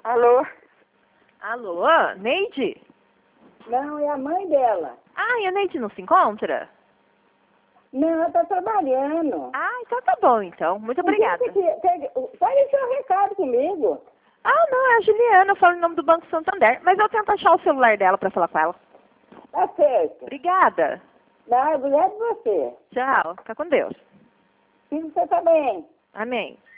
Alô? Alô, Neide? Não, é a mãe dela. Ah, e a Neide não se encontra? Não, ela está trabalhando. Ah, então tá bom, então. Muito obrigada. Pode deixar um recado comigo. Ah, não, é a Juliana, eu falo em nome do Banco Santander. Mas eu tento achar o celular dela pra falar com ela. Tá certo. Obrigada. Não, obrigado você. Tchau. Fica com Deus. E você tá bem. Amém.